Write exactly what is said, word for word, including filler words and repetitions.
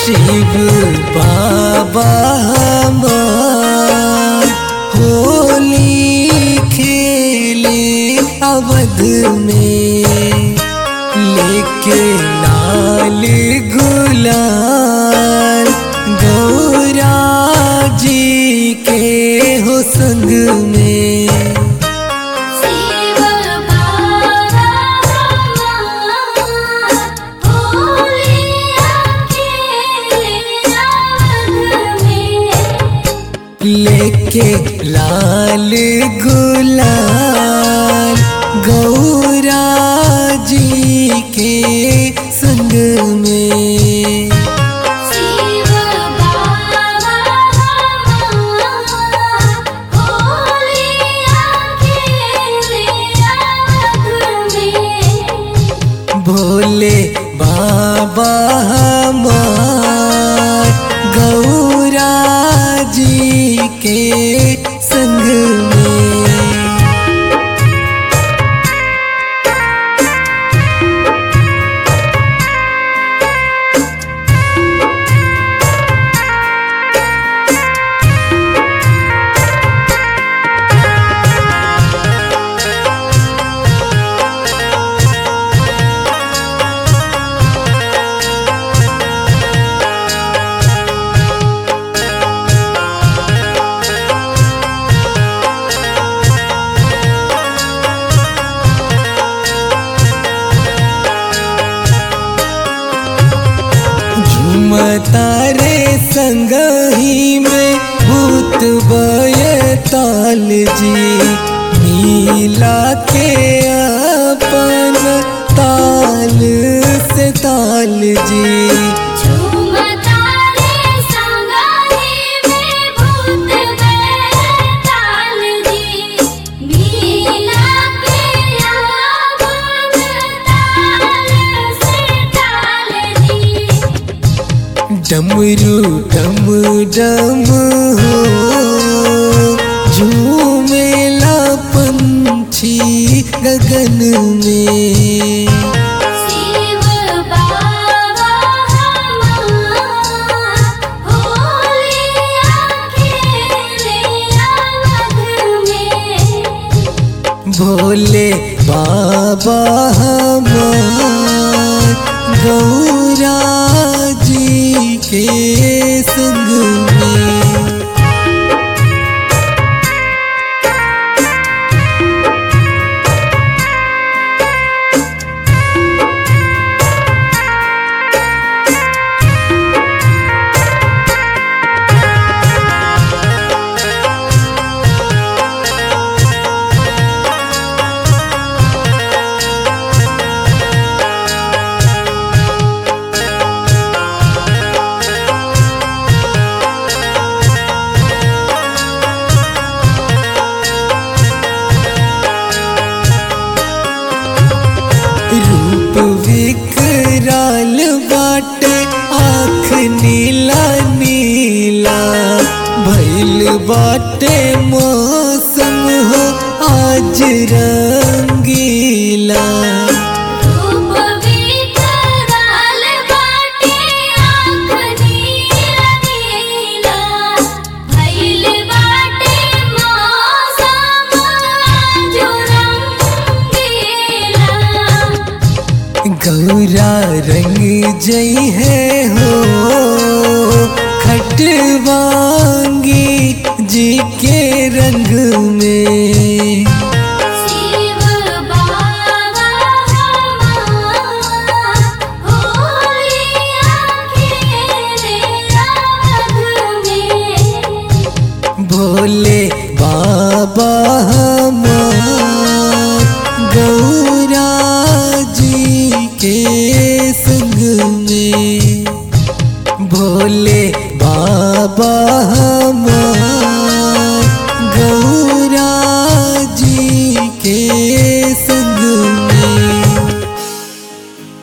शिव बाबा हमार होली खेले अवध में, लेके लाल गुलाल गौरा जी के हो संग में। लेके लाल गुलाल गौरा जी के संग में। शिव बाबा होलिया खेले अवध में। भोले बाबा हमार गौरा जी के संग में। तारे संगही में भूत बयताल जी, मिला के अपन ताल से ताल जी। डमरू डम डम हो झूमेला पंछी गगन में। शिव बाबा होलिया खेले अवध में। भोले बाबा हमार गौरा जी के संग में। रूप विकराल बाटे आँख नीला नीला, भइल बाटे मौसम हो आज रंगीला। रूप विकराल बाटे आँख नीला नीला, भइल बाटे मौसम आज रंगीला। गौरा रंग जई है हो खटवांगी जी के रंग में। शिव बाबा होलिया खेले अवध में। भोले बाबा हमार गौरा जी के संग में। भोले बाबा